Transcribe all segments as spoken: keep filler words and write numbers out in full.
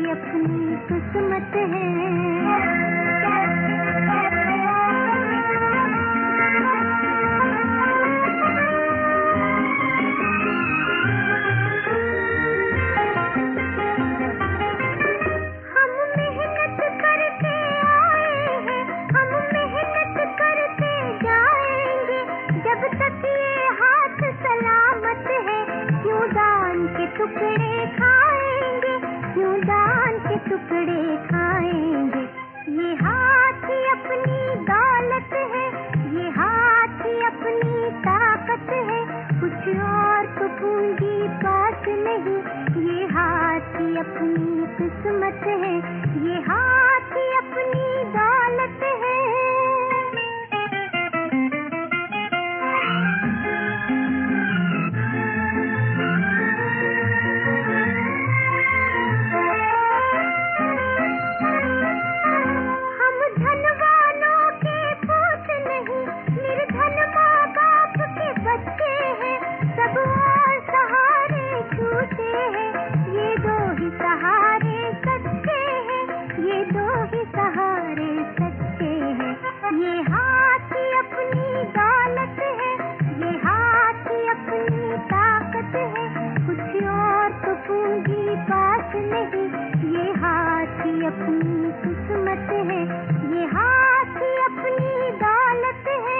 अपनी किस्मत है। टुकड़े खाएंगे, क्यों दान के टुकड़े खाएंगे। ये हाथ ही अपनी दौलत है, ये हाथ ही अपनी ताकत है, कुछ और तो पूंजी पास नहीं। ये हाथ ही अपनी किस्मत है, ये हाथ ही अपनी दौलत है। अपनी किस्मत है, ये हाथ ही अपनी दौलत है।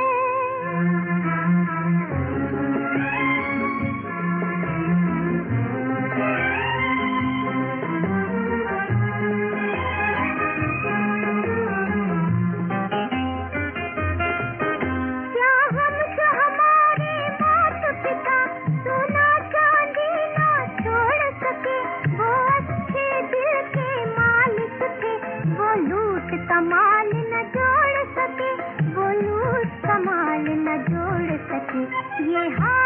क्या हम जो हमारे माता पिता सोना चांदी ना छोड़ सके, वो अच्छे दिल के मालिक थे, वो लूट कमाल न जोड़ सके, वो लूट कमाल न जोड़ सके। ये